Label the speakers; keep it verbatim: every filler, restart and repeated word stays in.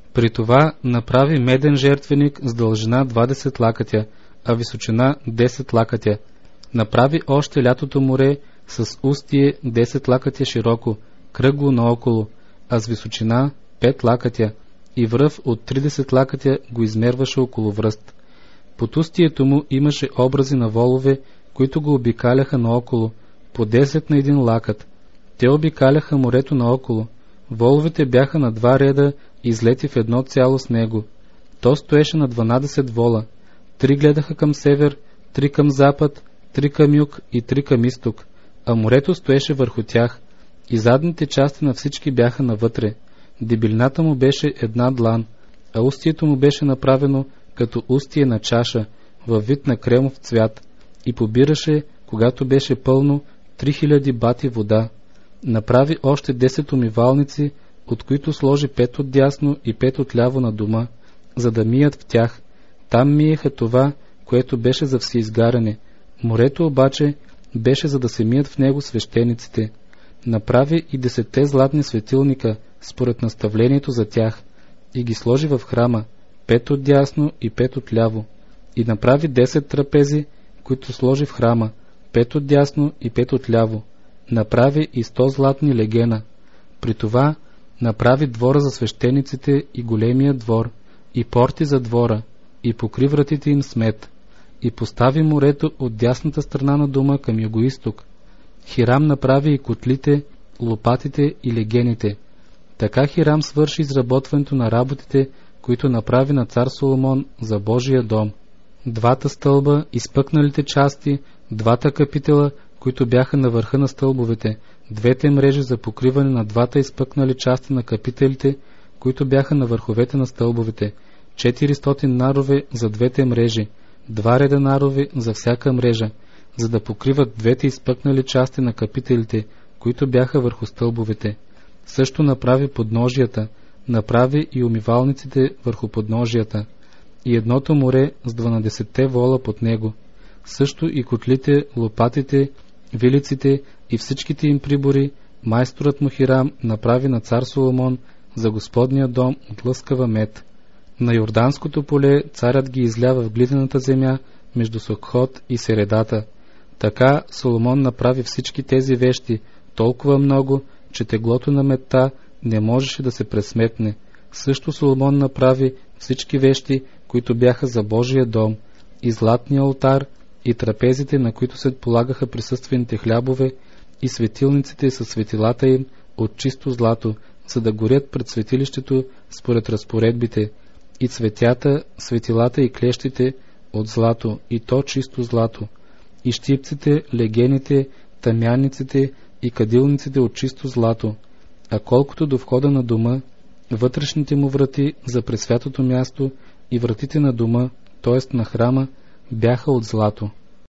Speaker 1: При това направи меден жертвеник с дължина двадесет лакътя, а височина десет лакътя. Направи още лятото море с устие десет лакътя широко, кръгло наоколо, а с височина пет лакътя, и връв от тридесет лакътя го измерваше около връст. Под устието му имаше образи на волове, които го обикаляха наоколо, по десет на един лакът. Те обикаляха морето наоколо. Воловете бяха на два реда, излети в едно цяло с него. То стоеше на дванадесет вола. Три гледаха към север, три към запад, три към юг и три към изток, а морето стоеше върху тях, и задните части на всички бяха навътре. Дебелината му беше една длан, а устието му беше направено като устие на чаша, във вид на кремов цвят, и побираше, когато беше пълно, три хиляди бати вода. Направи още десет умивалници, от които сложи пет отдясно и пет отляво на дома, за да мият в тях. Там миеха това, което беше за всеизгаряне. Морето обаче беше за да се мият в него свещениците. Направи и десетте златни светилника, според наставлението за тях, и ги сложи в храма, пет отдясно и пет отляво. И направи десет трапези, които сложи в храма, пет отдясно и пет отляво. Направи и сто златни легена. При това направи двора за свещениците и големия двор, и порти за двора, и покри вратите им с мед, и постави морето от дясната страна на дома към югоизток. Хирам направи и котлите, лопатите и легените. Така Хирам свърши изработването на работите, които направи на цар Соломон за Божия дом. Двата стълба, изпъкналите части, двата капитела, които бяха на върха на стълбовете, двете мрежи за покриване на двата изпъкнали части на капителите, които бяха на върховете на стълбовете, четиристотин нарове за двете мрежи, два реда нарове за всяка мрежа, за да покриват двете изпъкнали части на капителите, които бяха върху стълбовете. Също направи подножията, направи и умивалниците върху подножията, и едното море с дванадесетте вола под него, също и котлите, лопатите, вилиците и всичките им прибори, майсторът му Хирам направи на цар Соломон за Господния дом от лъскава мед. На Йорданското поле царят ги излява в глинената земя между Сокхот и Середата. Така Соломон направи всички тези вещи, толкова много, че теглото на медта не можеше да се пресметне. Също Соломон направи всички вещи, които бяха за Божия дом, и златния олтар, и трапезите, на които се полагаха присъствените хлябове, и светилниците със светилата им от чисто злато, за да горят пред светилището според разпоредбите, и цветята, светилата и клещите от злато, и то чисто злато, и щипците, легените, тамяниците и кадилниците от чисто злато. А колкото до входа на дома, вътрешните му врати за пресвятото място и вратите на дома, т.е. на храма, бяха от злато.